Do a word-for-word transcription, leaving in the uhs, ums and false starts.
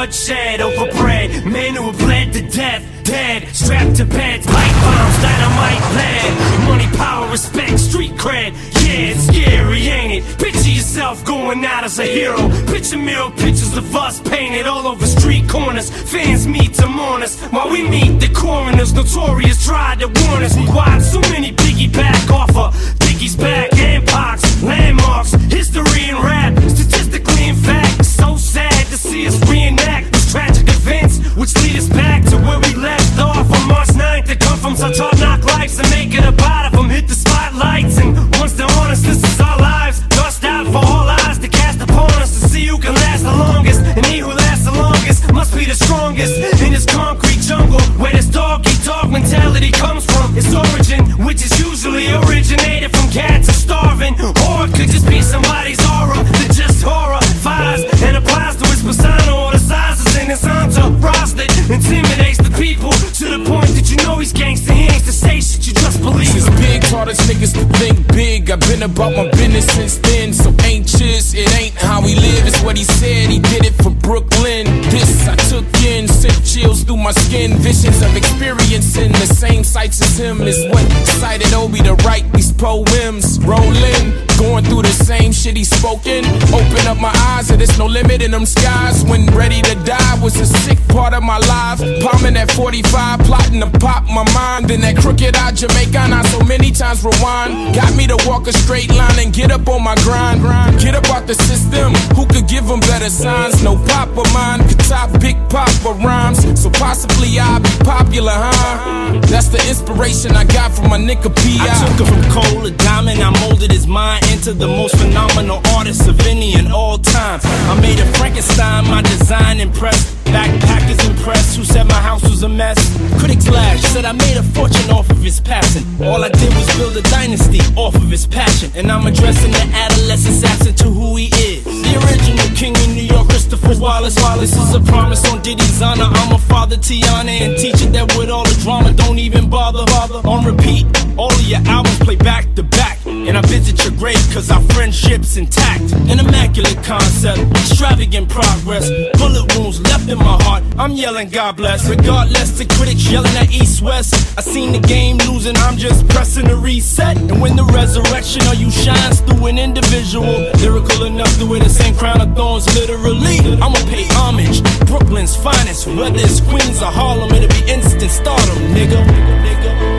bloodshed over bread. Men who have bled to death, dead, strapped to beds, pipe bombs, dynamite, lead. Money, power, respect, street cred. Yeah, it's scary, ain't it? Picture yourself going out as a hero. Picture mirror pictures of us painted all over street corners. Fans meet to mourn us while we meet the coroners. Notorious tried to warn us. We watch so many piggyback off of Biggie's back and Pac's landmarks. History and rap, statistically in fact. So sad to see us reenact these tragic events, which lead us back to where we left off on March ninth. To come from such hard knock lives and make it about of them. Hit the spotlights, and once they're honest, this is our lives. Dust out for all eyes to cast upon us to see who can last the longest. And he who lasts the longest must be the strongest in this concrete jungle where this dog-eat-dog mentality comes from. Its origin, which is usually originated from cats are starving, or it could just be somebody's aura that just horrifies and applies to his persona or the sizes in his entourage that intimidates the people to the point that you know he's gangsta. He ain't to say shit you just believe. Since big taught us niggas to think big, I've been about my business since then. So anxious, it ain't how he live, it's what he said. He did it for Brooklyn. This I took in, sent chills through my skin. Visions of experiencing the same sights as him is what decided Obi to write these poems. Rolling, going through the same shit he spoken. Open up my eyes and there's no limit in them skies. When ready to die was a sick part of my life. Palming at forty-five, plotting to pop my mind. Then that crooked eye Jamaican, I so many times rewind. Got me to walk a straight line and get up on my grind. Get up out the system, who could give them better signs? No pop of mine could top Big Papa rhymes. So possibly I'll be popular, huh? That's the inspiration I got from my nigga P I. I took it from coal to diamond, I molded his mind into the most phenomenal artist of any and all time. I made a Frankenstein, my design impressed. Backpackers impressed, who said my house was a mess. Critics laughed, said I made a fortune off of his passing. All I did was build a dynasty off of his passion. And I'm addressing the adolescent's absent to who he is. The original king in New York, Christopher Wallace. Wallace is a promise on Diddy's honor. I'm a father, Tiana, and teacher that with all the drama don't even bother. bother. On repeat, all of your albums play back to back. And I visit your grave cause our friendship's intact. An immaculate concept, extravagant progress. Bullet wounds left in my heart, I'm yelling God bless. Regardless, the critics yelling at East-West. I seen the game losing, I'm just pressing the reset. And when the resurrection of you shines through an individual, lyrical enough to wear the same crown of thorns literally, I'ma pay homage, Brooklyn's finest. Whether it's Queens or Harlem, it'll be instant stardom, nigga, nigga.